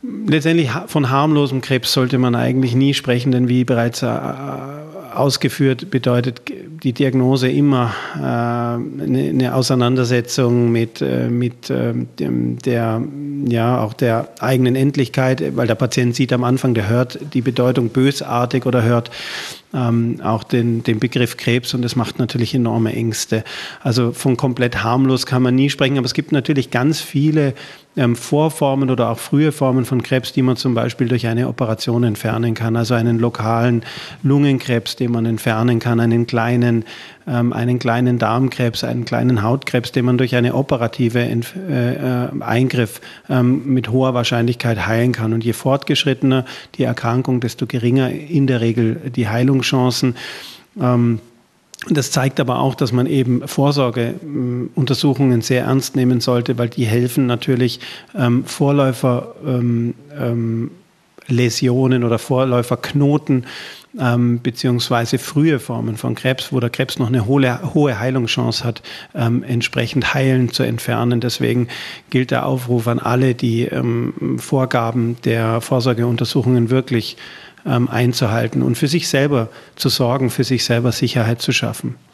Letztendlich von harmlosem Krebs sollte man eigentlich nie sprechen, denn wie bereits ausgeführt, bedeutet die Diagnose immer eine Auseinandersetzung mit auch der eigenen Endlichkeit, weil der Patient sieht am Anfang, der hört die Bedeutung bösartig oder hört auch den Begriff Krebs, und das macht natürlich enorme Ängste. Also von komplett harmlos kann man nie sprechen, aber es gibt natürlich ganz viele Vorformen oder auch frühe Formen von Krebs, die man zum Beispiel durch eine Operation entfernen kann. Also einen lokalen Lungenkrebs, den man entfernen kann, einen kleinen Darmkrebs, einen kleinen Hautkrebs, den man durch eine operative Eingriff mit hoher Wahrscheinlichkeit heilen kann. Und je fortgeschrittener die Erkrankung, desto geringer in der Regel die Heilungschancen. Das zeigt aber auch, dass man eben Vorsorgeuntersuchungen sehr ernst nehmen sollte, weil die helfen natürlich, Vorläuferläsionen oder Vorläuferknoten beziehungsweise frühe Formen von Krebs, wo der Krebs noch eine hohe Heilungschance hat, entsprechend heilend zu entfernen. Deswegen gilt der Aufruf an alle, die Vorgaben der Vorsorgeuntersuchungen wirklich einzuhalten und für sich selber zu sorgen, für sich selber Sicherheit zu schaffen.